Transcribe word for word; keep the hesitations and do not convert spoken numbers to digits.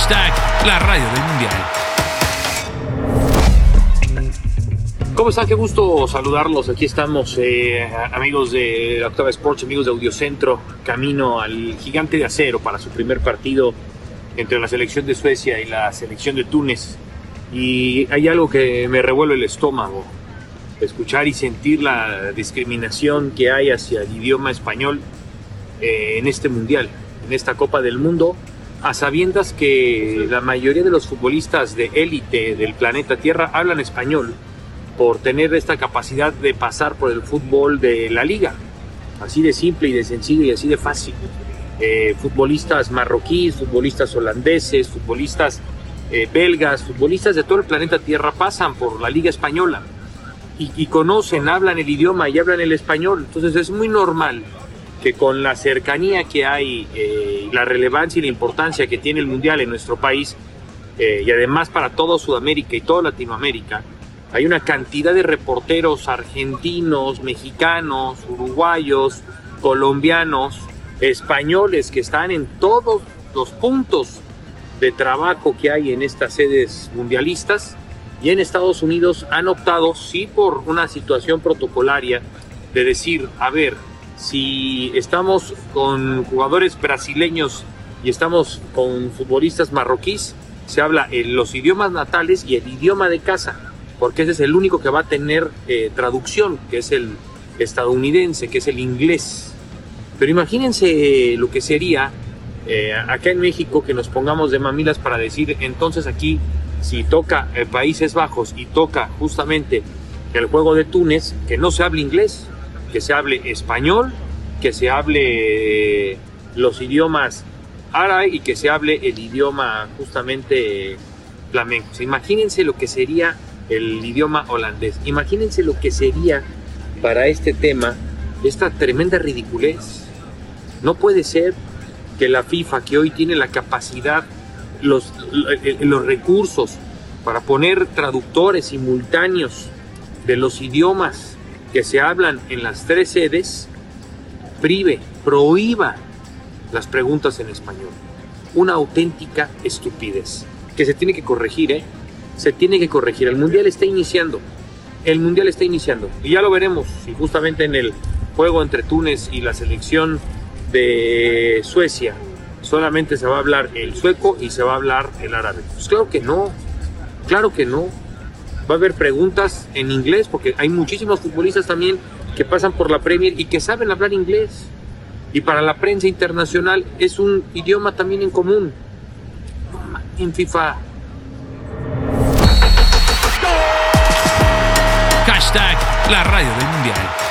Hashtag la radio del mundial. ¿Cómo están? Qué gusto saludarlos. Aquí estamos, eh, amigos de la Octava Sports, amigos de Audiocentro, camino al Gigante de Acero para su primer partido entre la selección de Suecia y la selección de Túnez. Y hay algo que me revuelve el estómago, escuchar y sentir la discriminación que hay hacia el idioma español eh, en este mundial, en esta Copa del Mundo, a sabiendas que la mayoría de los futbolistas de élite del planeta Tierra hablan español por tener esta capacidad de pasar por el fútbol de la liga, así de simple y de sencillo y así de fácil. Eh, futbolistas marroquíes, futbolistas holandeses, futbolistas eh, belgas, futbolistas de todo el planeta Tierra pasan por la liga española y, y conocen, hablan el idioma y hablan el español. Entonces es muy normal que con la cercanía que hay, eh, la relevancia y la importancia que tiene el mundial en nuestro país, eh, y además para toda Sudamérica y toda Latinoamérica, hay una cantidad de reporteros argentinos, mexicanos, uruguayos, colombianos, españoles que están en todos los puntos de trabajo que hay en estas sedes mundialistas, y en Estados Unidos han optado, sí, por una situación protocolaria de decir, a ver, si estamos con jugadores brasileños y estamos con futbolistas marroquíes, se habla en los idiomas natales y el idioma de casa, porque ese es el único que va a tener eh, traducción, que es el estadounidense, que es el inglés. Pero imagínense lo que sería eh, acá en México que nos pongamos de mamilas para decir, entonces aquí, si toca eh, Países Bajos y toca justamente el juego de Túnez, que no se hable inglés, que se hable español, que se hable eh, los idiomas árabe y que se hable el idioma justamente eh, flamenco. O sea, imagínense lo que sería el idioma holandés. Imagínense lo que sería para este tema esta tremenda ridiculez. No puede ser que la FIFA, que hoy tiene la capacidad, los, los recursos para poner traductores simultáneos de los idiomas que se hablan en las tres sedes, prive, prohíba las preguntas en español. Una auténtica estupidez que se tiene que corregir, ¿eh? Se tiene que corregir. El mundial está iniciando. El mundial está iniciando. Y ya lo veremos si justamente en el juego entre Túnez y la selección de Suecia solamente se va a hablar el sueco y se va a hablar el árabe. Pues claro que no. Claro que no. Va a haber preguntas en inglés porque hay muchísimos futbolistas también que pasan por la Premier y que saben hablar inglés. Y para la prensa internacional es un idioma también en común. En FIFA. Hashtag la radio del mundial.